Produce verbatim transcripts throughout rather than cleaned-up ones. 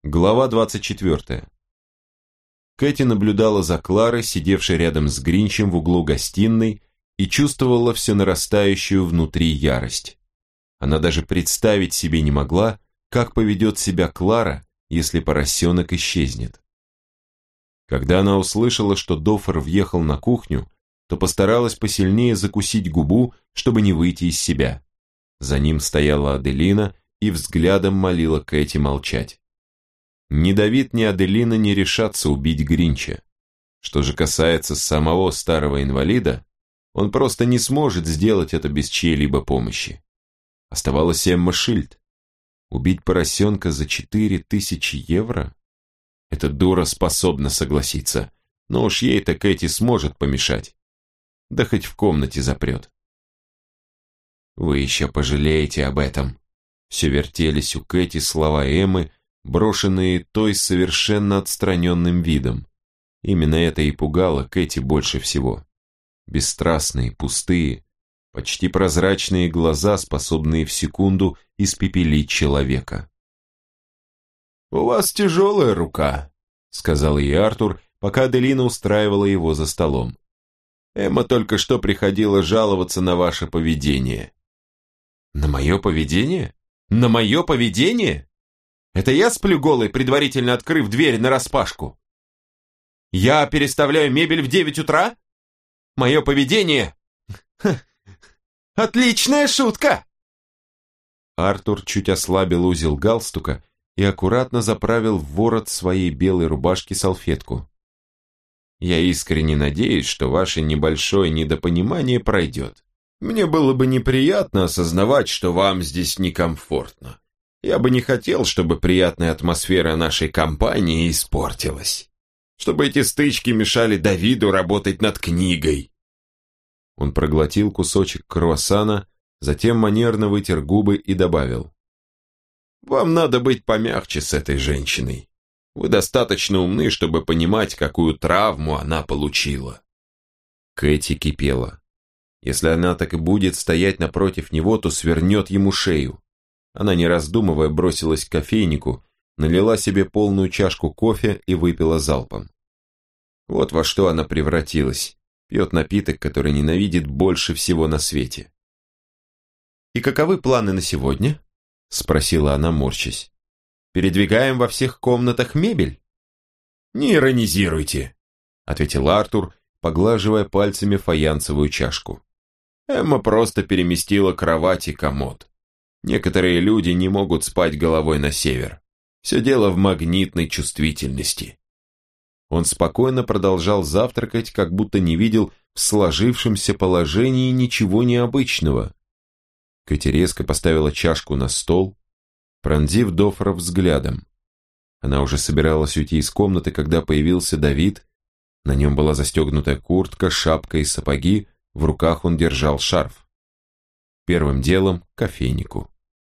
Глава двадцать четвёртая. Кэти наблюдала за Кларой, сидевшей рядом с Гринчем в углу гостиной, и чувствовала все нарастающую внутри ярость. Она даже представить себе не могла, как поведет себя Клара, если поросенок исчезнет. Когда она услышала, что Доффер въехал на кухню, то постаралась посильнее закусить губу, чтобы не выйти из себя. За ним стояла Аделина и взглядом молила Кэти молчать. Ни Давид, ни Аделина не решатся убить Гринча. Что же касается самого старого инвалида, он просто не сможет сделать это без чьей-либо помощи. Оставалась Эмма Шильд. Убить поросенка за четыре тысячи евро? Эта дура способна согласиться, но уж ей-то Кэти сможет помешать. Да хоть в комнате запрет. «Вы еще пожалеете об этом», — все вертелись у Кэти слова Эммы, брошенные той совершенно отстраненным видом. Именно это и пугало Кэти больше всего. Бесстрастные, пустые, почти прозрачные глаза, способные в секунду испепелить человека. «У вас тяжелая рука», — сказал ей Артур, пока Аделина устраивала его за столом. «Эмма только что приходила жаловаться на ваше поведение». «На мое поведение? На мое поведение? Это я сплю голый, предварительно открыв дверь нараспашку? Я переставляю мебель в девять утра? Мое поведение? Ха, отличная шутка!» Артур чуть ослабил узел галстука и аккуратно заправил в ворот своей белой рубашки салфетку. «Я искренне надеюсь, что ваше небольшое недопонимание пройдет. Мне было бы неприятно осознавать, что вам здесь некомфортно. Я бы не хотел, чтобы приятная атмосфера нашей компании испортилась. Чтобы эти стычки мешали Давиду работать над книгой». Он проглотил кусочек круассана, затем манерно вытер губы и добавил: «Вам надо быть помягче с этой женщиной. Вы достаточно умны, чтобы понимать, какую травму она получила». Кэти кипела. Если она так и будет стоять напротив него, то свернет ему шею. Она, не раздумывая, бросилась к кофейнику, налила себе полную чашку кофе и выпила залпом. Вот во что она превратилась. Пьет напиток, который ненавидит больше всего на свете. «И каковы планы на сегодня?» — спросила она, морщась. «Передвигаем во всех комнатах мебель?» «Не иронизируйте», — ответил Артур, поглаживая пальцами фаянсовую чашку. «Эмма просто переместила кровать и комод. Некоторые люди не могут спать головой на север. Все дело в магнитной чувствительности». Он спокойно продолжал завтракать, как будто не видел в сложившемся положении ничего необычного. Кэти резко поставила чашку на стол, пронзив Доффера взглядом. Она уже собиралась уйти из комнаты, когда появился Давид. На нем была застегнутая куртка, шапка и сапоги, в руках он держал шарф. Первым делом к кофейнику.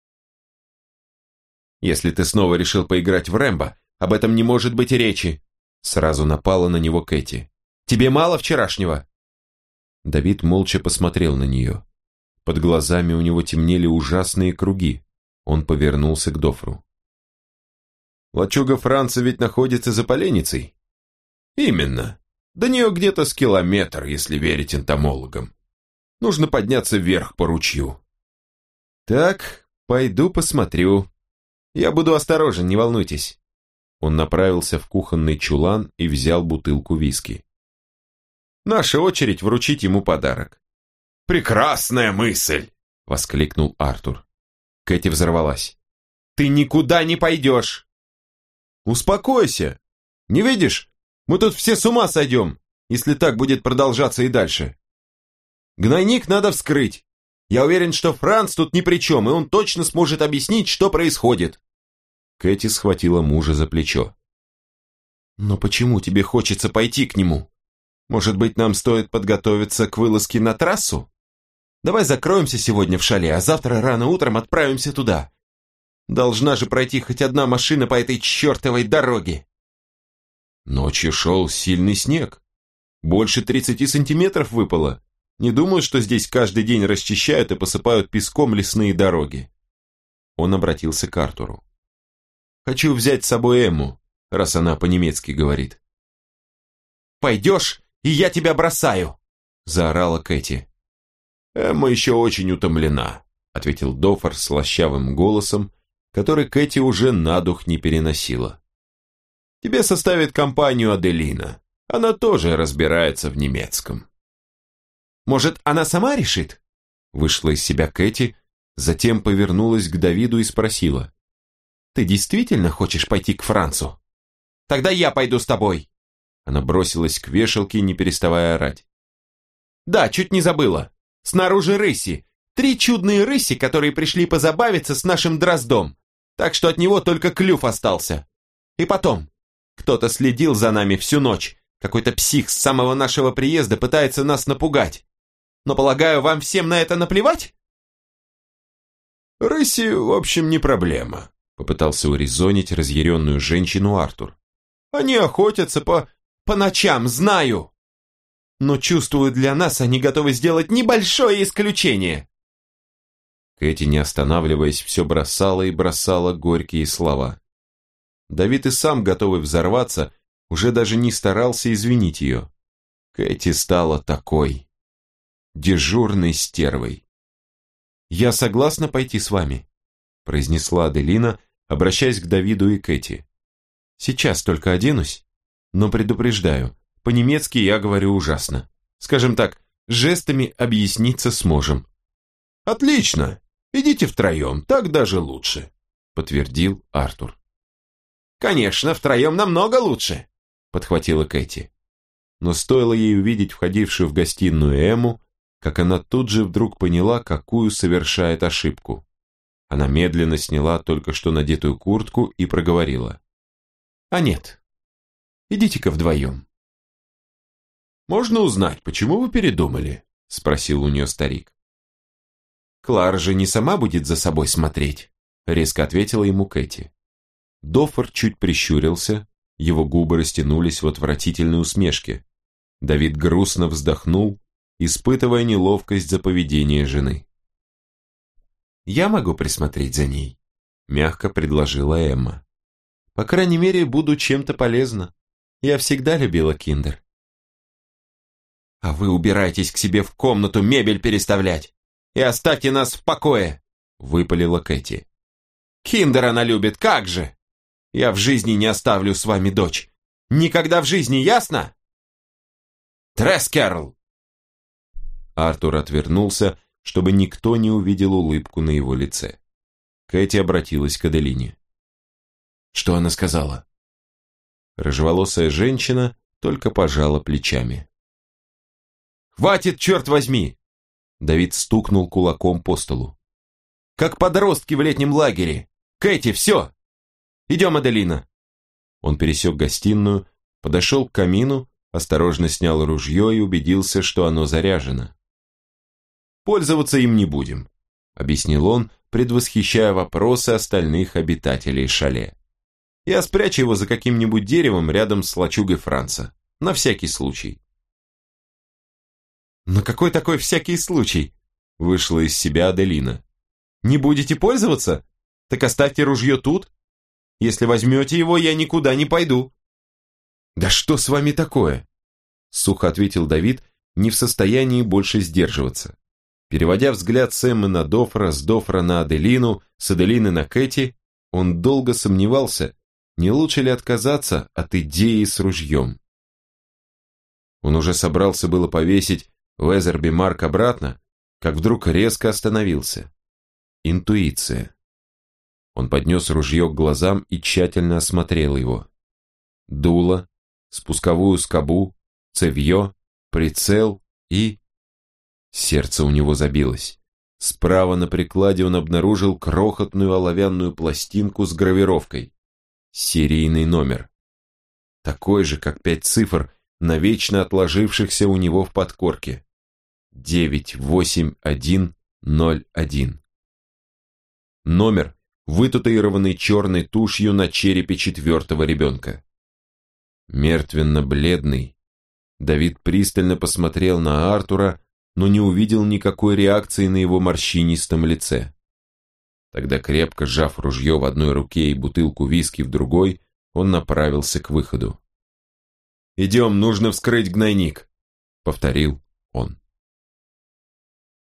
«Если ты снова решил поиграть в Рэмбо, об этом не может быть и речи», сразу напала на него Кэти. «Тебе мало вчерашнего?» Давид молча посмотрел на нее. Под глазами у него темнели ужасные круги. Он повернулся к Дофферу. «Лачуга Франца ведь находится за поленницей?» «Именно. До нее где-то с километр, если верить энтомологам. Нужно подняться вверх по ручью». «Так, пойду посмотрю. Я буду осторожен, не волнуйтесь». Он направился в кухонный чулан и взял бутылку виски. «Наша очередь вручить ему подарок». «Прекрасная мысль!» — воскликнул Артур. Кэти взорвалась. «Ты никуда не пойдешь!» «Успокойся! Не видишь? Мы тут все с ума сойдем, если так будет продолжаться и дальше. Гнойник надо вскрыть. Я уверен, что Франц тут ни при чем, и он точно сможет объяснить, что происходит». Кэти схватила мужа за плечо. «Но почему тебе хочется пойти к нему? Может быть, нам стоит подготовиться к вылазке на трассу? Давай закроемся сегодня в шале, а завтра рано утром отправимся туда. Должна же пройти хоть одна машина по этой чертовой дороге». Ночью шел сильный снег. Больше тридцати сантиметров выпало. Не думаю, что здесь каждый день расчищают и посыпают песком лесные дороги. Он обратился к Артуру. Хочу взять с собой Эмму, раз она по-немецки говорит». «Пойдешь, и я тебя бросаю!» – заорала Кэти. «Эмма еще очень утомлена», – ответил Доффор слащавым голосом, который Кэти уже на дух не переносила. «Тебе составит компанию Аделина. Она тоже разбирается в немецком». «Может, она сама решит?» Вышла из себя Кэти, затем повернулась к Давиду и спросила. «Ты действительно хочешь пойти к Францу? Тогда я пойду с тобой!» Она бросилась к вешалке, не переставая орать. «Да, чуть не забыла. Снаружи рыси. Три чудные рыси, которые пришли позабавиться с нашим Дроздом. Так что от него только клюв остался. И потом, кто-то следил за нами всю ночь. Какой-то псих с самого нашего приезда пытается нас напугать. Но, полагаю, вам всем на это наплевать?» «Рыси, в общем, не проблема», — попытался урезонить разъяренную женщину Артур. «Они охотятся по... по ночам, знаю. Но, чувствую, для нас они готовы сделать небольшое исключение». Кэти, не останавливаясь, все бросала и бросала горькие слова. Давид и сам, готовый взорваться, уже даже не старался извинить ее. Кэти стала такой, дежурной стервой. «Я согласна пойти с вами», – произнесла Аделина, обращаясь к Давиду и Кэти. «Сейчас только оденусь, но предупреждаю, по-немецки я говорю ужасно. Скажем так, жестами объясниться сможем». «Отлично! Идите втроем, так даже лучше», – подтвердил Артур. «Конечно, втроем намного лучше», – подхватила Кэти. Но стоило ей увидеть входившую в гостиную Эмму, как она тут же вдруг поняла, какую совершает ошибку. Она медленно сняла только что надетую куртку и проговорила. «А нет, идите-ка вдвоем». «Можно узнать, почему вы передумали?» – спросил у нее старик. «Клара же не сама будет за собой смотреть», – резко ответила ему Кэти. Доффор чуть прищурился, его губы растянулись в отвратительной усмешке. Давид грустно вздохнул, испытывая неловкость за поведение жены. «Я могу присмотреть за ней», – мягко предложила Эмма. «По крайней мере, буду чем-то полезна. Я всегда любила киндер». «А вы убирайтесь к себе в комнату мебель переставлять и оставьте нас в покое», – выпалила Кэти. «Киндер она любит, как же! Я в жизни не оставлю с вами дочь. Никогда в жизни, ясно?» «Трескерл!» Артур отвернулся, чтобы никто не увидел улыбку на его лице. Кэти обратилась к Аделине. «Что она сказала?» Рыжеволосая женщина только пожала плечами. «Хватит, черт возьми!» Давид стукнул кулаком по столу. «Как подростки в летнем лагере! Кэти, все! Идем, Аделина!» Он пересек гостиную, подошел к камину, осторожно снял ружье и убедился, что оно заряжено. «Пользоваться им не будем», — объяснил он, предвосхищая вопросы остальных обитателей шале. «Я спрячу его за каким-нибудь деревом рядом с лачугой Франца, на всякий случай». «На какой такой всякий случай?» — вышла из себя Аделина. «Не будете пользоваться? Так оставьте ружье тут. Если возьмете его, я никуда не пойду». «Да что с вами такое?» — сухо ответил Давид, не в состоянии больше сдерживаться. Переводя взгляд с Эммы на Доффора, с Доффора на Аделину, с Аделины на Кэти, он долго сомневался, не лучше ли отказаться от идеи с ружьем. Он уже собрался было повесить Везерби Марк обратно, как вдруг резко остановился. Интуиция. Он поднес ружье к глазам и тщательно осмотрел его. Дуло, спусковую скобу, цевье, прицел и... Сердце у него забилось. Справа на прикладе он обнаружил крохотную оловянную пластинку с гравировкой. Серийный номер. Такой же, как пять цифр, навечно отложившихся у него в подкорке. девять восемь один ноль один. Номер, вытатуированный черной тушью на черепе четвертого ребенка. Мертвенно-бледный, Давид пристально посмотрел на Артура, но не увидел никакой реакции на его морщинистом лице. Тогда, крепко сжав ружье в одной руке и бутылку виски в другой, он направился к выходу. «Идем, нужно вскрыть гнойник», — повторил он.